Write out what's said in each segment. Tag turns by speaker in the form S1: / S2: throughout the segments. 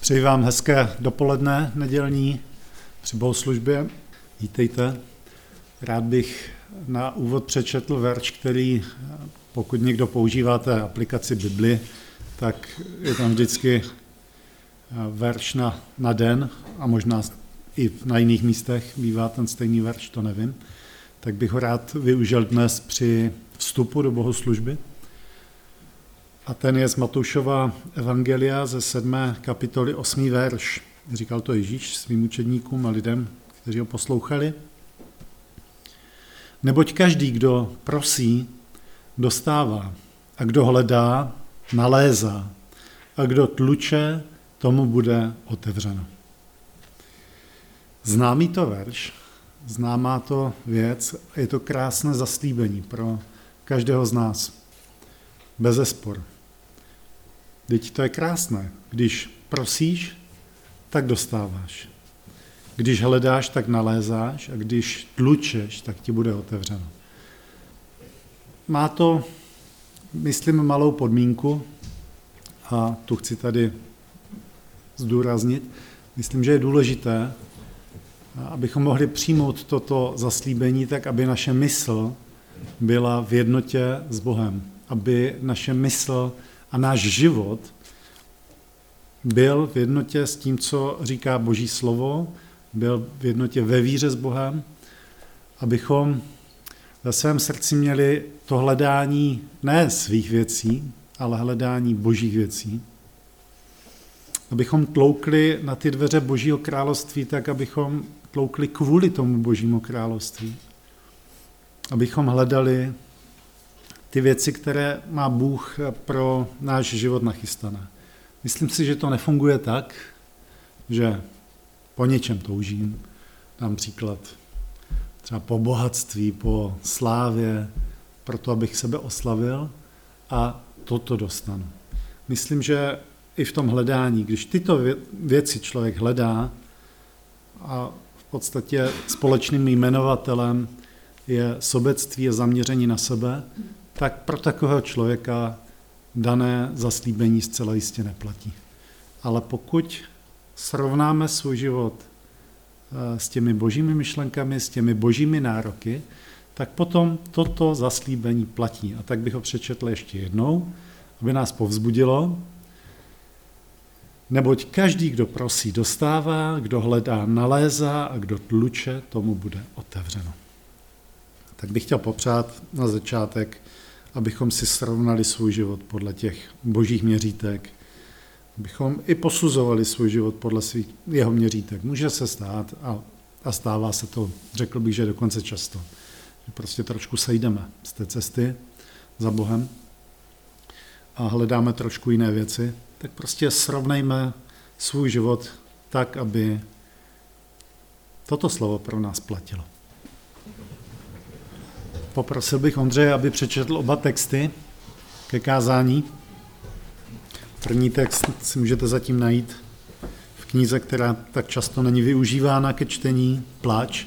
S1: Přeji vám hezké dopoledne nedělní při bohoslužbě. Vítejte. Rád bych na úvod přečetl verš, který, pokud někdo používáte aplikaci Bibli, tak je tam vždycky verš na den a možná i na jiných místech bývá ten stejný verš, to nevím. Tak bych ho rád využil dnes při vstupu do bohoslužby. A ten je z Matoušova evangelia ze 7. kapitoly 8. verš. Říkal to Ježíš svým učedníkům a lidem, kteří ho poslouchali. Neboť každý, kdo prosí, dostává, a kdo hledá, nalézá, a kdo tluče, tomu bude otevřeno. Známý to verš, známá to věc, je to krásné zaslíbení pro každého z nás. Bezespor. Teď to je krásné. Když prosíš, tak dostáváš. Když hledáš, tak nalézáš a když tlučeš, tak ti bude otevřeno. Má to, myslím, malou podmínku a tu chci tady zdůraznit. Myslím, že je důležité, abychom mohli přijmout toto zaslíbení tak, aby naše mysl byla v jednotě s Bohem. Aby naše mysl a náš život byl v jednotě s tím, co říká Boží slovo, byl v jednotě ve víře s Bohem, abychom ve svém srdci měli to hledání ne svých věcí, ale hledání Božích věcí. Abychom tloukli na ty dveře Božího království tak, abychom tloukli kvůli tomu Božímu království. Abychom hledali ty věci, které má Bůh pro náš život nachystané. Myslím si, že to nefunguje tak, že po něčem toužím, dám příklad, třeba po bohatství, po slávě, proto abych sebe oslavil a toto dostanu. Myslím, že i v tom hledání, když tyto věci člověk hledá a v podstatě společným jmenovatelem je sobectví a zaměření na sebe, tak pro takového člověka dané zaslíbení zcela jistě neplatí. Ale pokud srovnáme svůj život s těmi božími myšlenkami, s těmi božími nároky, tak potom toto zaslíbení platí. A tak bych ho přečetl ještě jednou, aby nás povzbudilo. Neboť každý, kdo prosí, dostává, kdo hledá, nalézá a kdo tluče, tomu bude otevřeno. Tak bych chtěl popřát na začátek, abychom si srovnali svůj život podle těch božích měřítek, abychom i posuzovali svůj život podle jeho měřítek. Může se stát a stává se to, řekl bych, že dokonce často. Že prostě trošku sejdeme z té cesty za Bohem a hledáme trošku jiné věci, tak prostě srovnejme svůj život tak, aby toto slovo pro nás platilo. Poprosil bych Ondřeje, aby přečetl oba texty ke kázání. První text si můžete zatím najít v knize, která tak často není využívána ke čtení, Pláč.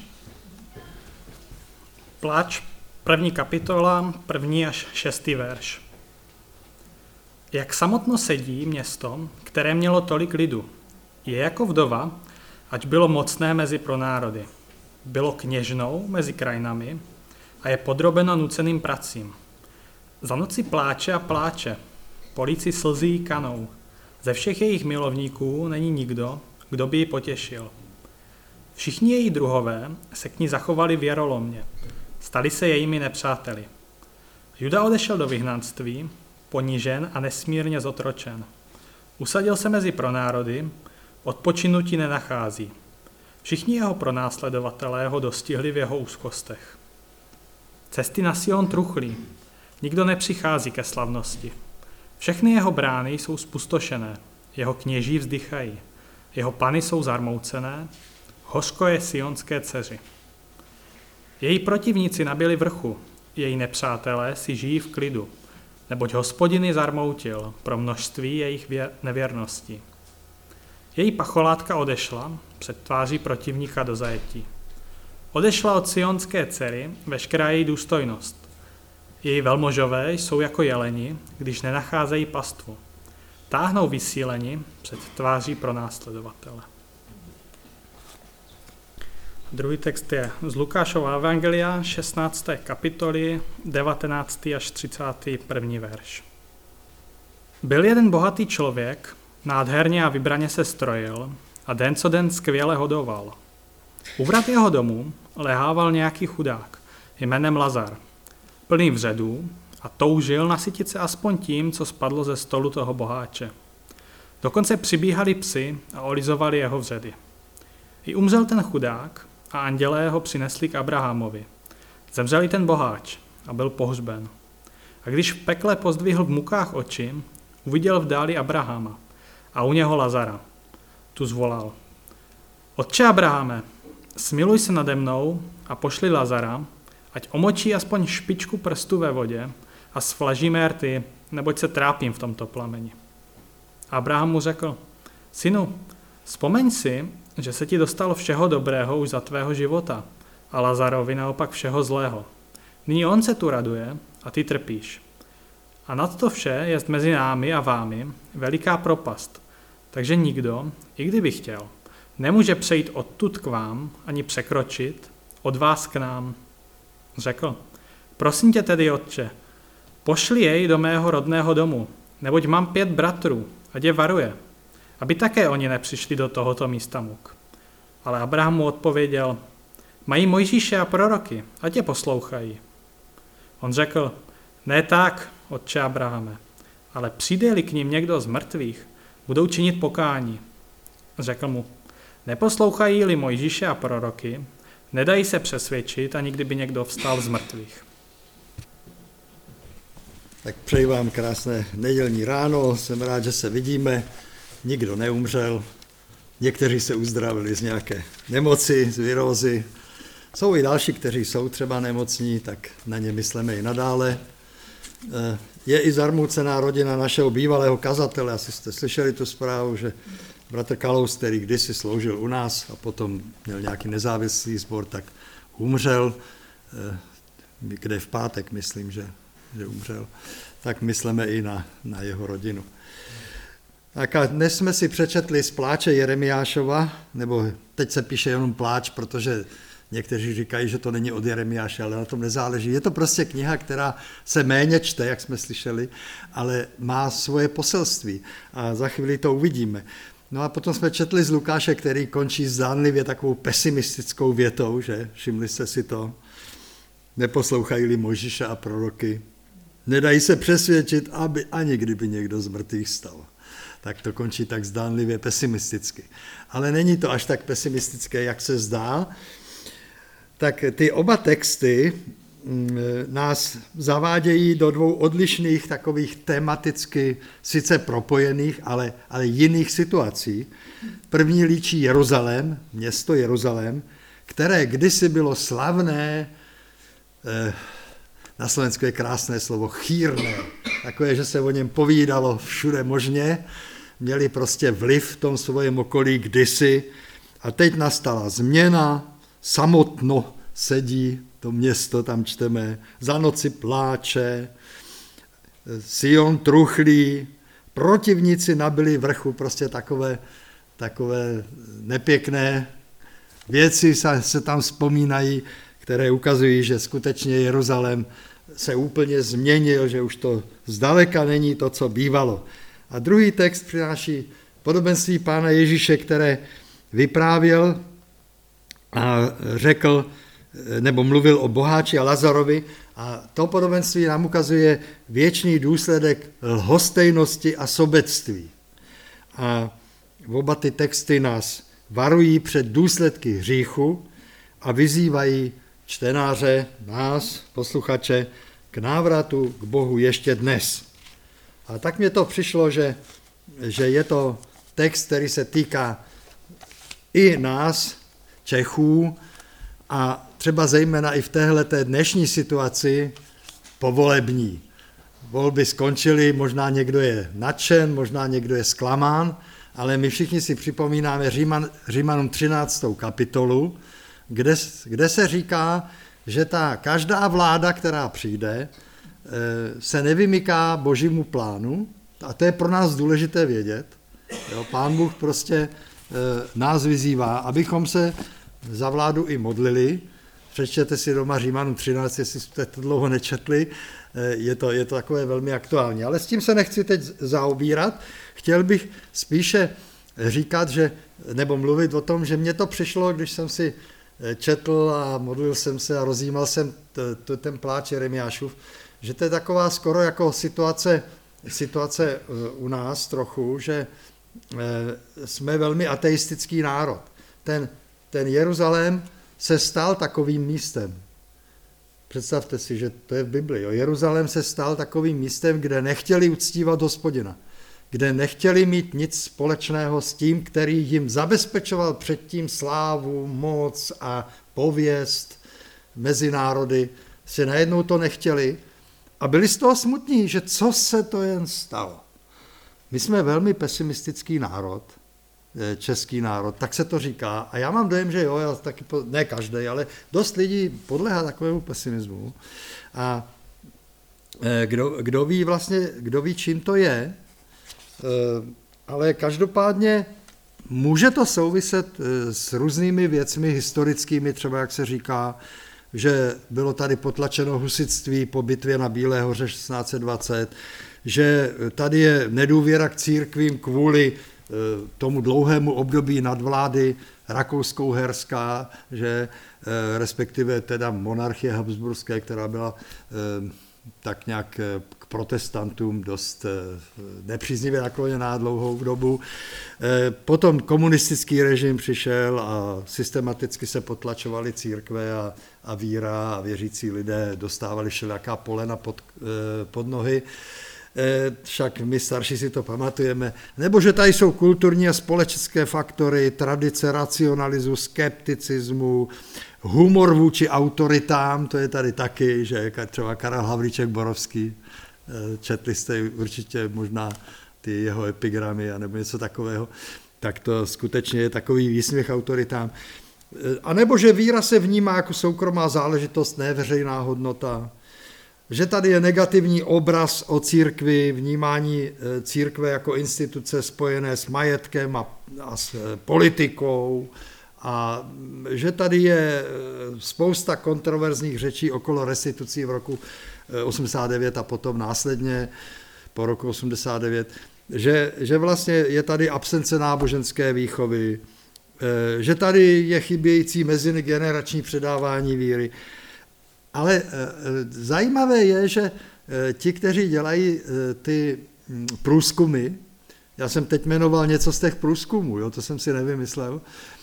S2: Pláč, 1. kapitola, 1. až 6. verš. Jak samotno sedí město, které mělo tolik lidu, je jako vdova, ať bylo mocné mezi pronárody. Bylo kněžnou mezi krajinami a je podrobeno nuceným pracím. Za noci pláče a pláče, po líci slzí kanou. Ze všech jejich milovníků není nikdo, kdo by ji potěšil. Všichni její druhové se k ní zachovali věrolomně, stali se jejími nepřáteli. Juda odešel do vyhnanství, ponížen a nesmírně zotročen. Usadil se mezi pronárody, odpočinutí nenachází. Všichni jeho pronásledovatelé ho dostihli v jeho úzkostech. Cesty na Sion truchlí, nikdo nepřichází ke slavnosti. Všechny jeho brány jsou spustošené, jeho kněží vzdychají, jeho plany jsou zarmoucené, hořko je sionské dceři. Její protivníci nabili vrchu, její nepřátelé si žijí v klidu, neboť Hospodin ji zarmoutil pro množství jejich nevěrností. Její pacholátka odešla před tváří protivníka do zajetí. Odešla od sionské dcery veškerá její důstojnost. Její velmožové jsou jako jeleni, když nenacházejí pastvu. táhnou vysíleni před tváří pronásledovatele. Druhý text je z Lukášova evangelia, 16. kapitoly, 19. až 31. verš. Byl jeden bohatý člověk, nádherně a vybraně se strojil a den co den skvěle hodoval. U vrat jeho domu lehával nějaký chudák jménem Lazar, plný vředů a toužil nasytit se aspoň tím, co spadlo ze stolu toho boháče. Dokonce přibíhali psi a olizovali jeho vředy. I umřel ten chudák a andělé ho přinesli k Abrahamovi. Zemřel i ten boháč a byl pohřben. A když v pekle pozdvihl v mukách oči, uviděl v dáli Abrahama a u něho Lazara. Tu zvolal: Otče Abrahame, smiluj se nade mnou a pošli Lazara, ať omočí aspoň špičku prstu ve vodě a svlaží mé rty, neboť se trápím v tomto plameni. Abraham mu řekl: Synu, vzpomeň si, že se ti dostalo všeho dobrého už za tvého života a Lazarovi naopak všeho zlého. Nyní on se tu raduje a ty trpíš. A nad to vše jest mezi námi a vámi veliká propast, takže nikdo, i kdyby chtěl, nemůže přejít odtud k vám ani překročit od vás k nám. Řekl: Prosím tě tedy, otče, pošli jej do mého rodného domu, neboť mám 5 bratrů, ať je varuje, aby také oni nepřišli do tohoto místa muk. Ale Abraham mu odpověděl: Mají Mojžíše a proroky, ať je poslouchají. On řekl: Ne tak, otče Abrahame, ale přijde-li k ním někdo z mrtvých, budou činit pokání. Řekl mu: Neposlouchají-li Mojžíše a proroky, nedají se přesvědčit, ani kdyby někdo vstal z mrtvých.
S3: Tak přeji vám krásné nedělní ráno, jsem rád, že se vidíme, nikdo neumřel, někteří se uzdravili z nějaké nemoci, z virózy. Jsou i další, kteří jsou třeba nemocní, tak na ně myslíme i nadále. Je i zarmoucená rodina našeho bývalého kazatele, asi jste slyšeli tu zprávu, že bratr Kalous, který kdysi sloužil u nás a potom měl nějaký nezávislý sbor, tak umřel, kde v pátek, myslím, že umřel, tak myslíme i na jeho rodinu. Tak a dnes jsme si přečetli z pláče Jeremiášova, nebo teď se píše jenom pláč, protože někteří říkají, že to není od Jeremiáše, ale na tom nezáleží. Je to prostě kniha, která se méně čte, jak jsme slyšeli, ale má svoje poselství a za chvíli to uvidíme. No a potom jsme četli z Lukáše, který končí zdánlivě takovou pesimistickou větou, že? Všimli jste si to? Neposlouchají-li Mojžíše a proroky, nedají se přesvědčit, aby ani kdyby někdo z mrtvých stal. Tak to končí tak zdánlivě pesimisticky. Ale není to až tak pesimistické, jak se zdá. Tak ty oba texty nás zavádějí do 2 odlišných takových tematicky sice propojených, ale jiných situací. První líčí Jeruzalém, město Jeruzalém, které kdysi bylo slavné, na Slovensku je krásné slovo chýrné, takové, že se o něm povídalo všude možně, měli prostě vliv v tom svém okolí kdysi a teď nastala změna, samotno sedí to město, tam čteme, za noci pláče, Sion truchlí, protivníci nabili vrchu, prostě takové nepěkné věci se tam vzpomínají, které ukazují, že skutečně Jeruzalém se úplně změnil, že už to zdaleka není to, co bývalo. A druhý text přináší podobenství Pána Ježíše, které vyprávěl a řekl, nebo mluvil o boháči a Lazarovi, a to podobenství nám ukazuje věčný důsledek lhostejnosti a sobectví. A oba ty texty nás varují před důsledky hříchu a vyzývají čtenáře, nás, posluchače, k návratu k Bohu ještě dnes. A tak mě to přišlo, že je to text, který se týká i nás, Čechů, a třeba zejména i v téhleté dnešní situaci povolební. Volby skončily, možná někdo je nadšen, možná někdo je zklamán, ale my všichni si připomínáme Římanům 13. kapitolu, kde se říká, že ta každá vláda, která přijde, se nevymyká božímu plánu, A to je pro nás důležité vědět. Jo, Pán Bůh prostě nás vyzývá, abychom se za vládu i modlili. Přečtěte si doma Římanům 13, jestli jste to dlouho nečetli, je to takové velmi aktuální. Ale s tím se nechci teď zaobírat. Chtěl bych spíše říkat, nebo mluvit o tom, že mně to přišlo, když jsem si četl a modlil jsem se a rozjímal jsem ten pláč Jeremiášův, že to je taková skoro jako situace u nás trochu, že jsme velmi ateistický národ. Ten Jeruzalém se stal takovým místem. Představte si, že to je v Biblii. Jeruzalém se stal takovým místem, kde nechtěli uctívat Hospodina, kde nechtěli mít nic společného s tím, který jim zabezpečoval předtím slávu, moc a pověst mezi národy. Si najednou to nechtěli a byli z toho smutní, že co se to jen stalo. My jsme velmi pesimistický národ, český národ, tak se to říká. A já mám dojem, že jo, já taky, ne každý, ale dost lidí podléhá takovému pesimismu. A kdo ví, čím to je, ale každopádně může to souviset s různými věcmi historickými, třeba jak se říká, že bylo tady potlačeno husitství po bitvě na Bílé hoře 1620, že tady je nedůvěra k církvím kvůli tomu dlouhému období nadvlády rakousko-uherská, že respektive teda monarchie habsburské, která byla tak nějak k protestantům dost nepříznivě nakloněná dlouhou dobu. Potom komunistický režim přišel a systematicky se potlačovaly církve a víra a věřící lidé dostávali všelijaká polena pod nohy. Však my starší si to pamatujeme, nebo že tady jsou kulturní a společenské faktory, tradice racionalismu, skepticismu, humor vůči autoritám, to je tady taky, že třeba Karel Havlíček Borovský, četli jste určitě možná ty jeho epigramy nebo něco takového, tak to skutečně je takový výsměch autoritám. A nebo že víra se vnímá jako soukromá záležitost, ne veřejná hodnota, že tady je negativní obraz o církvi, vnímání církve jako instituce spojené s majetkem a s politikou a že tady je spousta kontroverzních řečí okolo restitucí v roku 89 a potom následně po roku 89, že vlastně je tady absence náboženské výchovy, že tady je chybějící mezigenerační předávání víry. Ale zajímavé je, že ti, kteří dělají ty průzkumy, já jsem teď jmenoval něco z těch průzkumů, jo, to jsem si nevymyslel,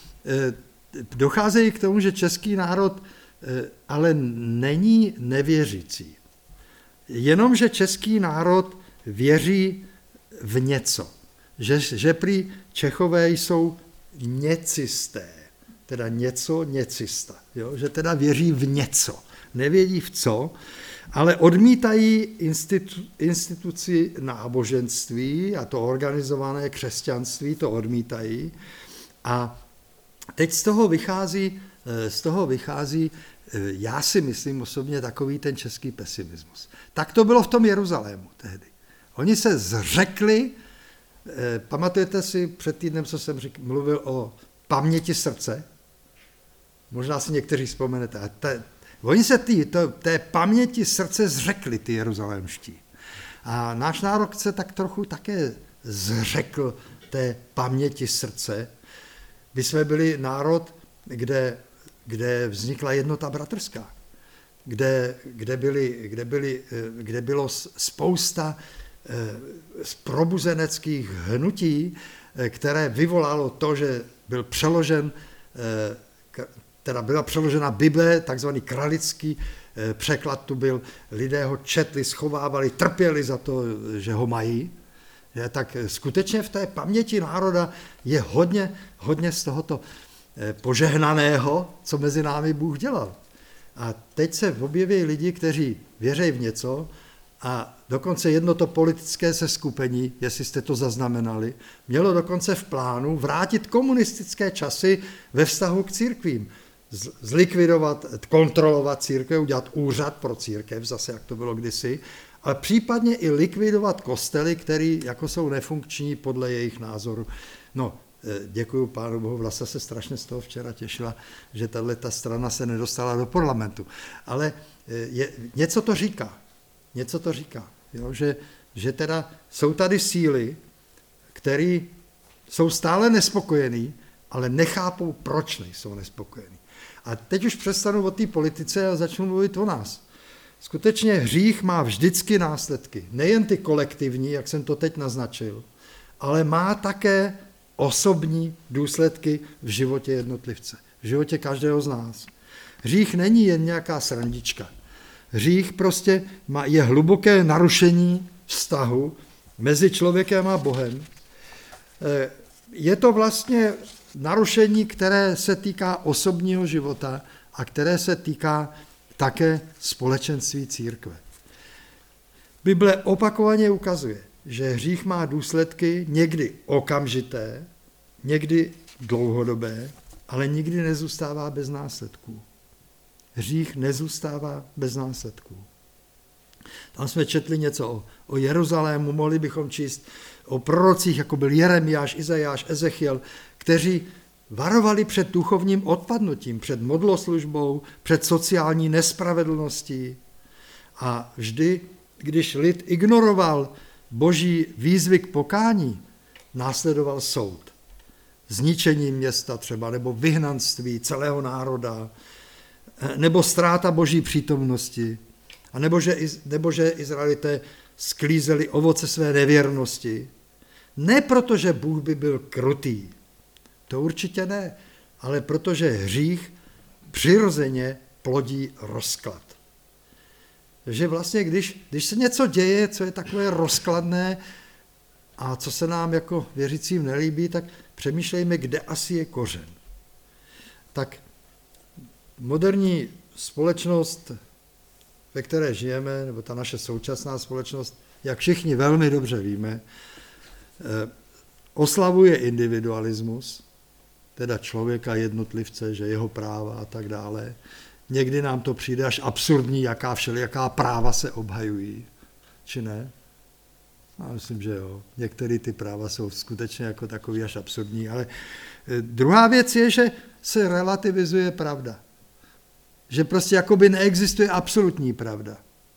S3: docházejí k tomu, že český národ ale není nevěřící. Jenomže český národ věří v něco. Že prý Čechové jsou něcisté, teda něco něcista, jo, že teda věří v něco. Nevědí v co, ale odmítají instituci náboženství a to organizované křesťanství, to odmítají. A teď z toho vychází, já si myslím osobně, takový ten český pesimismus. Tak to bylo v tom Jeruzalému tehdy. Oni se zřekli, pamatujete si před týdnem, co jsem mluvil o paměti srdce? Možná si někteří vzpomenete. Oni se té paměti srdce zřekli, ty jeruzalémští. A náš národ se tak trochu také zřekl té paměti srdce. My jsme byli národ, kde vznikla jednota bratrská, kde bylo spousta probuzeneckých hnutí, které vyvolalo to, že byl přeložen teda byla přeložena Bible, takzvaný kralický překlad tu byl, lidé ho četli, schovávali, trpěli za to, že ho mají. Tak skutečně v té paměti národa je hodně z tohoto požehnaného, co mezi námi Bůh dělal. A teď se objeví lidi, kteří věří v něco a dokonce jedno to politické seskupení, jestli jste to zaznamenali, mělo dokonce v plánu vrátit komunistické časy ve vztahu k církvím. Zlikvidovat, kontrolovat církev, udělat úřad pro církev, zase jak to bylo kdysi, ale případně i likvidovat kostely, které jako jsou nefunkční podle jejich názoru. No, děkuju Pánu Bohu, Vlasta se strašně z toho včera těšila, že tato strana se nedostala do parlamentu. Ale něco to říká, jo, že teda jsou tady síly, které jsou stále nespokojený, ale nechápou, proč nejsou nespokojení. A teď už přestanu o té politice a začnu mluvit o nás. Skutečně hřích má vždycky následky. Nejen ty kolektivní, jak jsem to teď naznačil, ale má také osobní důsledky v životě jednotlivce, v životě každého z nás. Hřích není jen nějaká srandička. Hřích prostě je hluboké narušení vztahu mezi člověkem a Bohem. Je to vlastně narušení, které se týká osobního života a které se týká také společenství církve. Bible opakovaně ukazuje, že hřích má důsledky někdy okamžité, někdy dlouhodobé, ale nikdy nezůstává bez následků. Hřích nezůstává bez následků. Tam jsme četli něco o Jeruzalému, mohli bychom číst o prorocích, jako byl Jeremiáš, Izajáš, Ezechiel, kteří varovali před duchovním odpadnutím, před modloslužbou, před sociální nespravedlností. A vždy, když lid ignoroval boží výzvy k pokání, následoval soud. Zničení města třeba, nebo vyhnanství celého národa, nebo ztráta boží přítomnosti, a nebo že Izraelité sklízeli ovoce své nevěrnosti. Ne proto, že Bůh by byl krutý, to určitě ne, ale protože hřích přirozeně plodí rozklad. Takže vlastně, když se něco děje, co je takové rozkladné a co se nám jako věřícím nelíbí, tak přemýšlejme, kde asi je kořen. Tak moderní společnost, ve které žijeme, nebo ta naše současná společnost, jak všichni velmi dobře víme, oslavuje individualismus, teda člověka, jednotlivce, že jeho práva a tak dále. Někdy nám to přijde až absurdní, jaká práva se obhajují, či ne? Já myslím, že jo. Některé ty práva jsou skutečně jako takový až absurdní, ale druhá věc je, že se relativizuje pravda. Že prostě jakoby neexistuje absolutní pravda.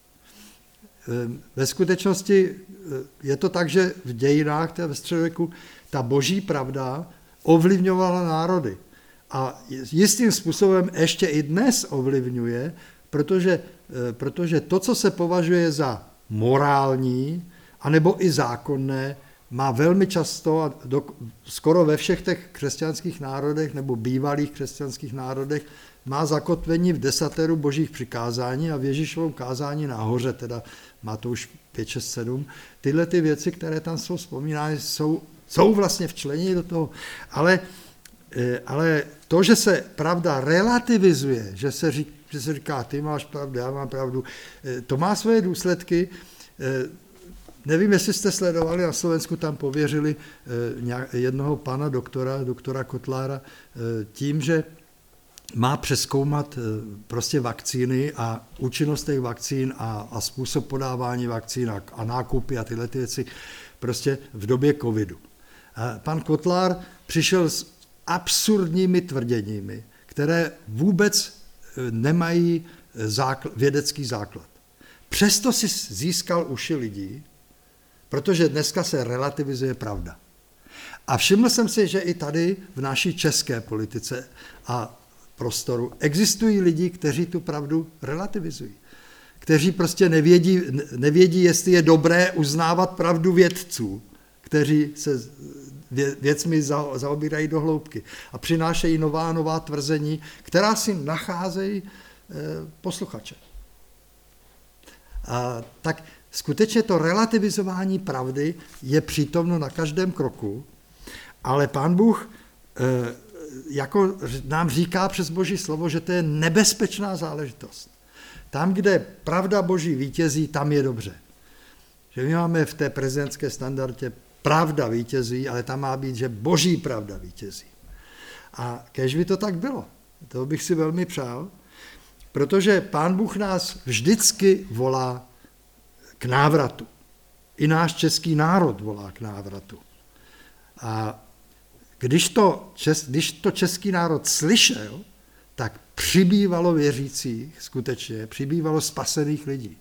S3: Ve skutečnosti je to tak, že v dějinách, ve středověku, ta boží pravda ovlivňovala národy. A jistým způsobem ještě i dnes ovlivňuje, protože to, co se považuje za morální, anebo i zákonné, má velmi často, a skoro ve všech těch křesťanských národech, nebo bývalých křesťanských národech, má zakotvení v desateru božích přikázání a v Ježíšovou kázání nahoře, teda má to už 5, 6, 7. Tyhle ty věci, které tam jsou vzpomínány, jsou vlastně včleněny do toho. Ale to, že se pravda relativizuje, že se říká, ty máš pravdu, já mám pravdu, to má svoje důsledky. Nevím, jestli jste sledovali, na Slovensku tam pověřili jednoho pana doktora Kotlára tím, že má přezkoumat prostě vakcíny a účinnost těch vakcín a způsob podávání vakcín a nákupy a tyhle ty věci prostě v době covidu. A pan Kotlár přišel s absurdními tvrděními, které vůbec nemají vědecký základ. Přesto si získal uši lidí, protože dneska se relativizuje pravda. A všiml jsem si, že i tady v naší české politice a prostoru existují lidi, kteří tu pravdu relativizují. Kteří prostě nevědí, jestli je dobré uznávat pravdu vědců, kteří se věcmi zaobírají do hloubky a přinášejí nová tvrzení, která si nacházejí posluchače. A tak skutečně to relativizování pravdy je přítomno na každém kroku, ale Pán Bůh jako nám říká přes Boží slovo, že to je nebezpečná záležitost. Tam, kde pravda Boží vítězí, tam je dobře. Že my máme v té prezidentské standardě pravda vítězí, ale tam má být, že Boží pravda vítězí. A kéž by to tak bylo. To bych si velmi přál, protože Pán Bůh nás vždycky volá k návratu. I náš český národ volá k návratu. A když to český národ slyšel, tak přibývalo věřících, skutečně, přibývalo spasených lidí.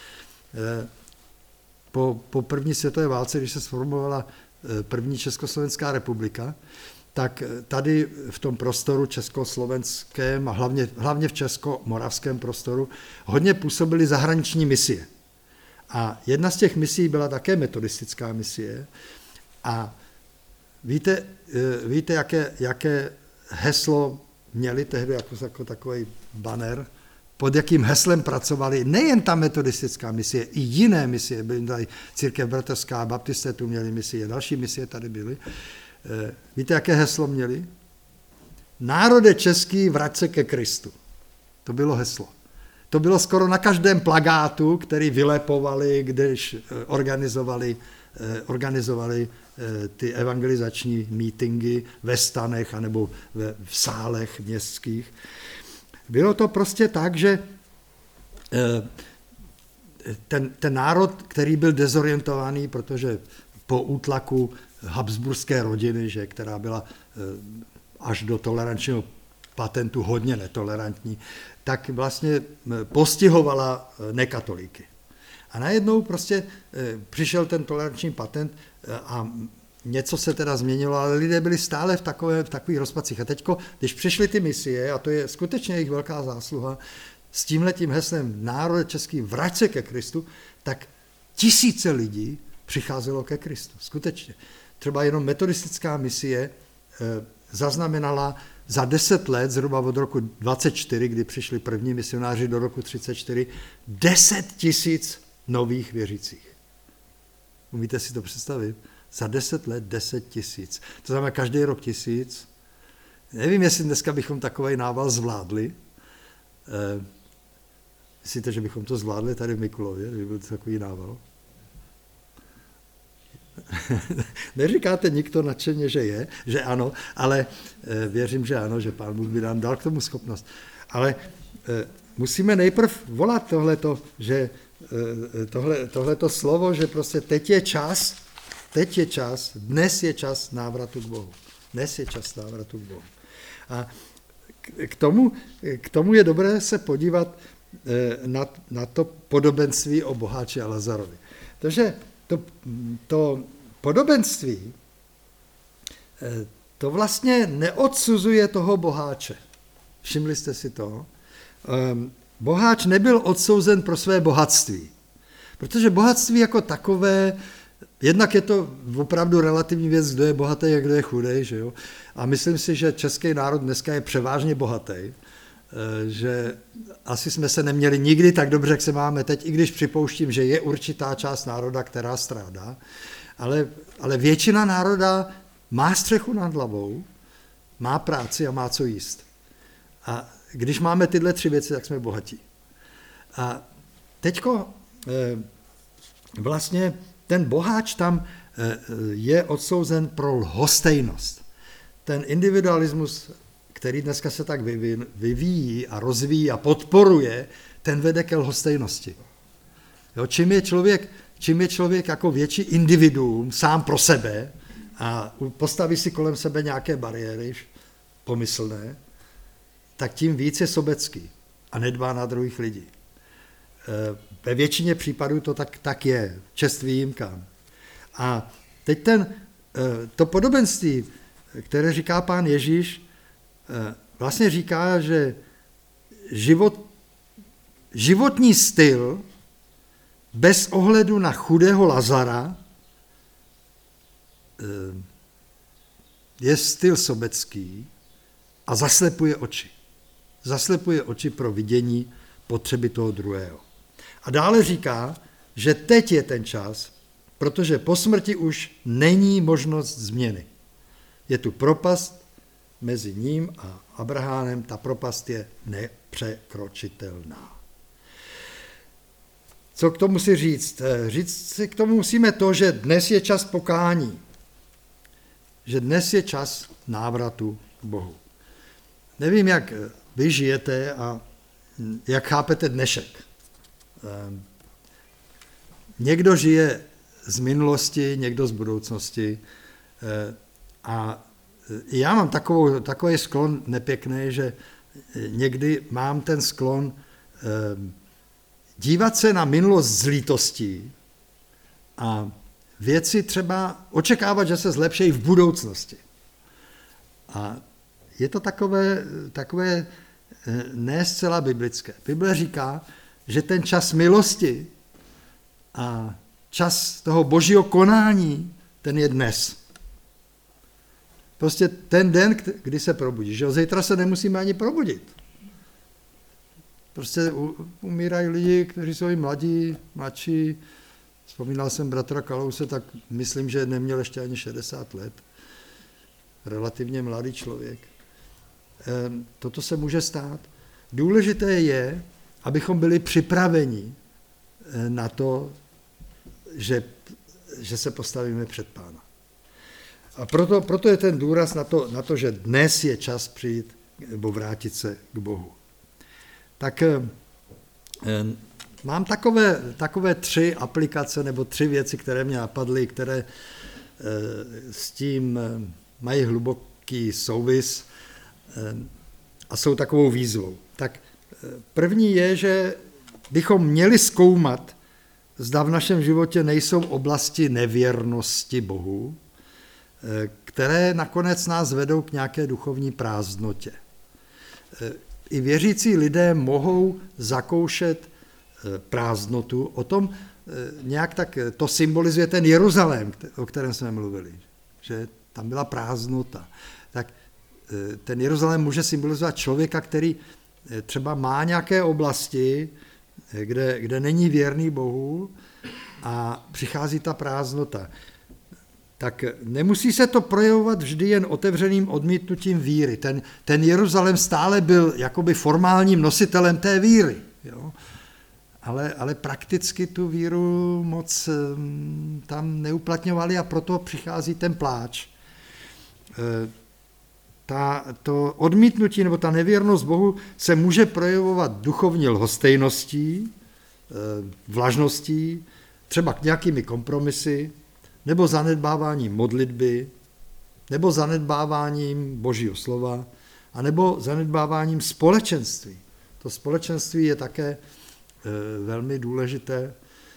S3: Po první světové válce, když se sformovala první Československá republika, tak tady v tom prostoru československém a hlavně v českomoravském prostoru hodně působily zahraniční misie. A jedna z těch misí byla také metodistická misie. A víte jaké heslo měli tehdy jako takový banner, pod jakým heslem pracovali nejen ta metodistická misie, i jiné misie, byly tady Církev bratrská, baptisté tu měli misie, další misie tady byly. Víte, jaké heslo měli? Národe český, vrať se ke Kristu. To bylo heslo. To bylo skoro na každém plagátu, který vylepovali, když organizovali ty evangelizační mítingy ve stanech anebo v sálech městských. Bylo to prostě tak, že ten národ, který byl dezorientovaný, protože po útlaku habsburské rodiny, že, která byla až do tolerančního patentu hodně netolerantní, tak vlastně postihovala nekatolíky. A najednou prostě přišel ten toleranční patent a něco se teda změnilo, ale lidé byli stále v takových rozpacích. A teďko, když přišly ty misie, a to je skutečně jejich velká zásluha, s tímhletím heslem národe český, vrať se ke Kristu, tak tisíce lidí přicházelo ke Kristu. Skutečně. Třeba jenom metodistická misie zaznamenala za 10 let, zhruba od roku 24, kdy přišli první misionáři do roku 34, 10 000 nových věřících. Umíte si to představit? Za 10 let 10 000. To znamená každý rok 1000. Nevím, jestli dneska bychom takový nával zvládli. Myslíte, že bychom to zvládli tady v Mikulově, kdyby byl takový nával? Neříkáte nikdo nadšeně, že je, že ano, ale věřím, že ano, že Pán Bůh by nám dal k tomu schopnost. Ale musíme nejprv volat tohleto slovo, že prostě teď je čas, dnes je čas návratu k Bohu. Dnes je čas návratu k Bohu. A k tomu je dobré se podívat na to podobenství o boháči a Lazarovi. Takže to podobenství, to vlastně neodsuzuje toho boháče. Všimli jste si to? Boháč nebyl odsouzen pro své bohatství. Protože bohatství jako takové, jednak je to opravdu relativní věc, kdo je bohatý a kdo je chudej, že jo? A myslím si, že český národ dneska je převážně bohatý, že asi jsme se neměli nikdy tak dobře, jak se máme teď, i když připouštím, že je určitá část národa, která strádá, ale většina národa má střechu nad hlavou, má práci a má co jíst. A když máme tyhle 3 věci, tak jsme bohatí. A teďko vlastně ten boháč tam je odsouzen pro lhostejnost. Ten individualismus, který dneska se tak vyvíjí a rozvíjí a podporuje, ten vede ke lhostejnosti. Jo, čím je člověk jako větší individuum sám pro sebe a postaví si kolem sebe nějaké bariéry pomyslné, tak tím víc je sobecký a nedbá na druhých lidí. Ve většině případů to tak je, čest výjimkám. A teď to podobenství, které říká Pán Ježíš, vlastně říká, že životní styl bez ohledu na chudého Lazara je styl sobecký a zaslepuje oči. Zaslepuje oči pro vidění potřeby toho druhého. A dále říká, že teď je ten čas, protože po smrti už není možnost změny. Je tu propast mezi ním a Abrahamem, ta propast je nepřekročitelná. Co k tomu si říct? Říct si k tomu musíme to, že dnes je čas pokání. Že dnes je čas návratu k Bohu. Nevím, jak vy žijete a jak chápete dnešek. někdo žije z minulosti, někdo z budoucnosti. A já mám takový sklon nepěkný, že někdy mám ten sklon dívat se na minulost z lítostí a věci třeba očekávat, že se zlepší v budoucnosti. A je to takové ne zcela biblické. Bible říká, že ten čas milosti a čas toho božího konání, ten je dnes. Prostě ten den, kdy se probudíš. Že zítra se nemusíme ani probudit. Prostě umírají lidi, kteří jsou mladší. Vzpomínal jsem bratra Kalouse, tak myslím, že neměl ještě ani 60 let. Relativně mladý člověk. Toto se může stát. Důležité je, abychom byli připraveni na to, že se postavíme před Pána. A proto je ten důraz na to, že dnes je čas přijít nebo vrátit se k Bohu. Tak mám takové 3 aplikace nebo 3 věci, které mě napadly, které s tím mají hluboký souvis a jsou takovou výzvou. Tak první je, že bychom měli zkoumat, zda v našem životě nejsou oblasti nevěrnosti Bohu, které nakonec nás vedou k nějaké duchovní prázdnotě. I věřící lidé mohou zakoušet prázdnotu. O tom nějak tak to symbolizuje ten Jeruzalém, o kterém jsme mluvili, že tam byla prázdnota. Tak ten Jeruzalém může symbolizovat člověka, který třeba má nějaké oblasti, kde není věrný Bohu a přichází ta prázdnota. Tak nemusí se to projevovat vždy jen otevřeným odmítnutím víry. Ten Jeruzalém stále byl jakoby formálním nositelem té víry. Jo? Ale prakticky tu víru moc tam neuplatňovali a proto přichází ten pláč. To odmítnutí nebo ta nevěrnost Bohu se může projevovat duchovní lhostejností, vlažností, třeba k nějakými kompromisy, nebo zanedbáváním modlitby, nebo zanedbáváním Božího slova, a nebo zanedbáváním společenství. To společenství je také velmi důležité.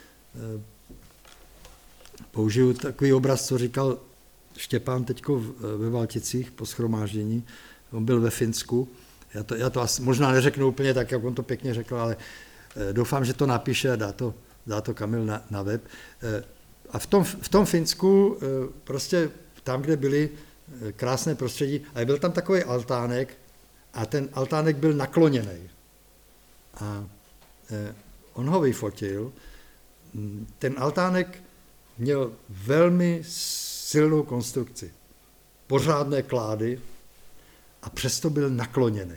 S3: Použiju takový obraz, co říkal Štěpán teďko ve Valticích po shromáždění. On byl ve Finsku. Já to asi možná neřeknu úplně tak, jak on to pěkně řekl, ale doufám, že to napíše a dá to Kamil na web. A v tom Finsku, prostě tam, kde byly krásné prostředí, a byl tam takový altánek a ten altánek byl nakloněný. A on ho vyfotil. Ten altánek měl velmi silnou konstrukci, pořádné klády a přesto byl nakloněný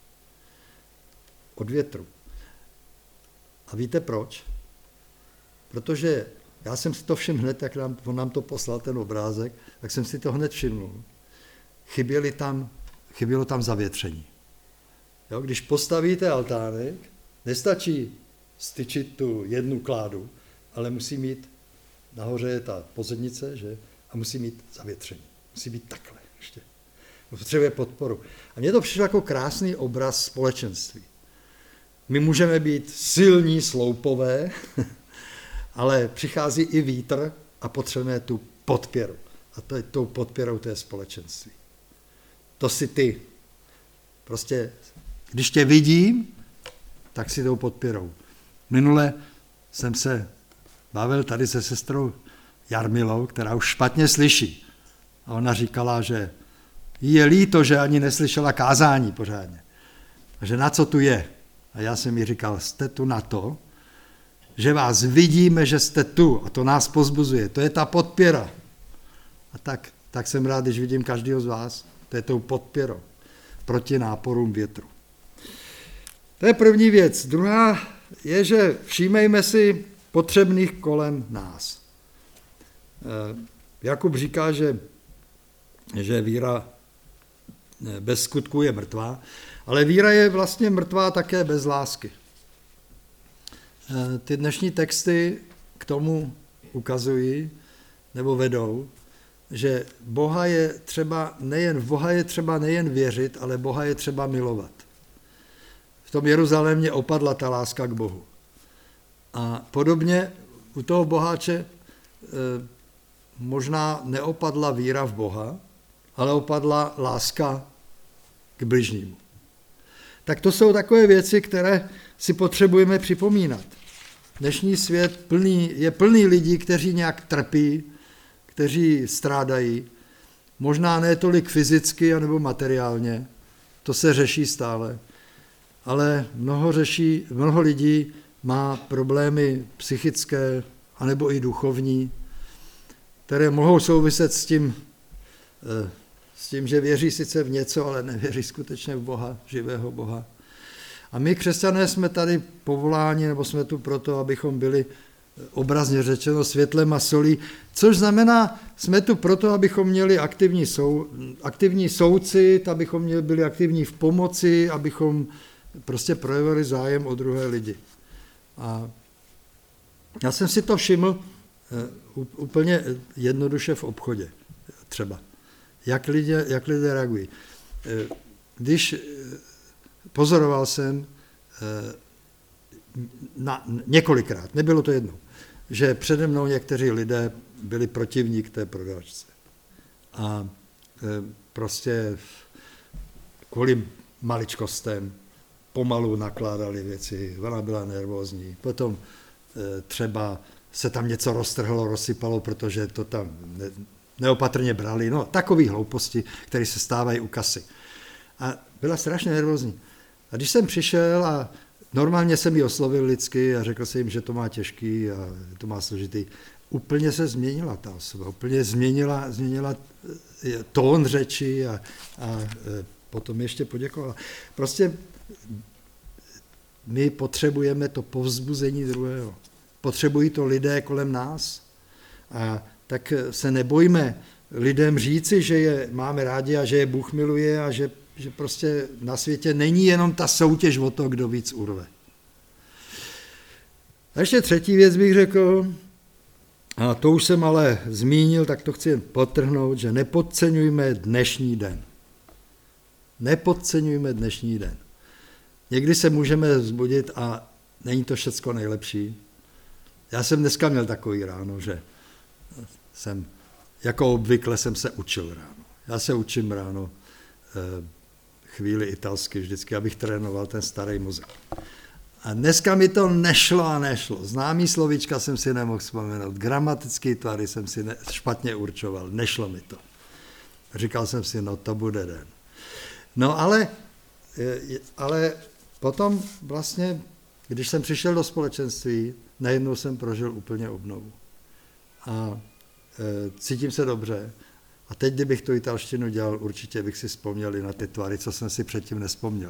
S3: od větru. A víte proč? Protože já jsem si to všiml hned, jak on nám to poslal, ten obrázek, tak jsem si to hned všiml. Chybělo tam zavětření. Jo, když postavíte altánek, nestačí styčit tu jednu kládu, ale musí mít, nahoře je ta pozednice, že? A musí mít zavětření. Musí být takhle ještě. Potřebuje podporu. A mně to přišlo jako krásný obraz společenství. My můžeme být silní sloupové, ale přichází i vítr a potřebujeme tu podpěru. A tou podpěrou to je společenství. To si ty. Prostě, když tě vidím, tak si tou podpěrou. Minule jsem se bavil tady se sestrou Jarmilou, která už špatně slyší. A ona říkala, že jí je líto, že ani neslyšela kázání pořádně. A že na co tu je. A já jsem jí říkal, jste tu na to, že vás vidíme, že jste tu a to nás pozbuzuje. To je ta podpěra. A tak jsem rád, když vidím každého z vás. To je tou podpěrou proti náporům větru. To je první věc. Druhá je, že všímejme si potřebných kolem nás. Jakub říká, že víra bez skutků je mrtvá, ale víra je vlastně mrtvá také bez lásky. Ty dnešní texty k tomu ukazují nebo vedou, že v Boha je třeba nejen věřit, ale Boha je třeba milovat. V tom Jeruzalémě opadla ta láska k Bohu. A podobně u toho boháče možná neopadla víra v Boha, ale opadla láska k bližnímu. Tak to jsou takové věci, které si potřebujeme připomínat. Dnešní svět je plný lidí, kteří nějak trpí, kteří strádají, možná ne tolik fyzicky anebo materiálně, to se řeší stále, ale mnoho lidí má problémy psychické anebo i duchovní, které mohou souviset s tím, že věří sice v něco, ale nevěří skutečně v Boha, živého Boha. A my, křesťané, jsme tady povoláni, nebo jsme tu proto, abychom byli obrazně řečeno světlem a solí, což znamená, jsme tu proto, abychom měli aktivní soucit, abychom byli aktivní v pomoci, abychom prostě projevili zájem o druhé lidi. A já jsem si to všiml úplně jednoduše v obchodě třeba. Jak lidé reagují. Když pozoroval jsem několikrát, nebylo to jednou, že přede mnou někteří lidé byli protivní k té prodavačce. A prostě kvůli maličkostem pomalu nakládali věci, ona byla nervózní. Potom třeba se tam něco roztrhlo, rozsypalo, protože to tam neopatrně brali. No, takové hlouposti, které se stávají u kasy. A byla strašně nervózní. A když jsem přišel a normálně jsem ji oslovil lidsky a řekl jsem jim, že to má těžký a to má složitý, úplně se změnila ta osoba, úplně změnila tón řeči a potom ještě poděkovala. Prostě my potřebujeme to povzbuzení druhého. Potřebují to lidé kolem nás. A tak se nebojme lidem říci, že je máme rádi a že je Bůh miluje a že prostě na světě není jenom ta soutěž o to, kdo víc urve. A ještě třetí věc bych řekl, a to už jsem ale zmínil, tak to chci jen podtrhnout, že nepodceňujme dnešní den. Nepodceňujme dnešní den. Někdy se můžeme vzbudit a není to všecko nejlepší. Já jsem dneska měl takový ráno, že jako obvykle jsem se učil ráno. Já se učím ráno chvíli italsky vždycky, abych trénoval ten starý mozek. A dneska mi to nešlo a nešlo. Známý slovíčka jsem si nemohl vzpomenout, gramatický tvary jsem si špatně určoval, nešlo mi to. Říkal jsem si, no to bude den. No ale potom vlastně, když jsem přišel do společenství, najednou jsem prožil úplně obnovu. A cítím se dobře. A teď, kdybych tu italštinu dělal, určitě bych si vzpomněl i na ty tvary, co jsem si předtím nevzpomněl.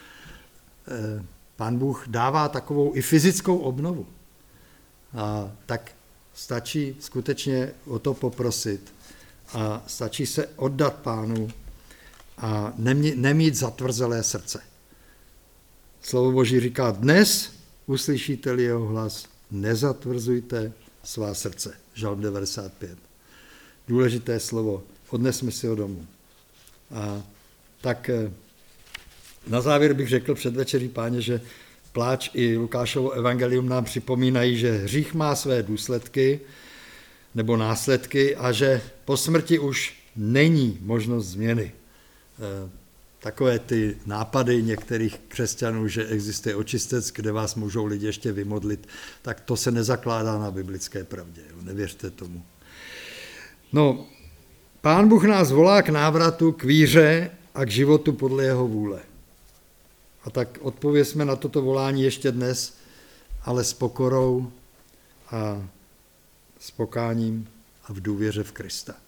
S3: Pán Bůh dává takovou i fyzickou obnovu. A tak stačí skutečně o to poprosit a stačí se oddat Pánu a nemít zatvrzelé srdce. Slovo Boží říká, dnes uslyšíte-li jeho hlas, nezatvrzujte svá srdce. Žalm 95. Důležité slovo, odnesme si ho domů. A tak na závěr bych řekl před večeří, Páně, že pláč i Lukášovo evangelium nám připomínají, že hřích má své důsledky nebo následky a že po smrti už není možnost změny. Takové ty nápady některých křesťanů, že existuje očistec, kde vás můžou lidi ještě vymodlit, tak to se nezakládá na biblické pravdě. Nevěřte tomu. No, Pán Bůh nás volá k návratu, k víře a k životu podle jeho vůle. A tak odpovězme na toto volání ještě dnes, ale s pokorou a s pokáním a v důvěře v Krista.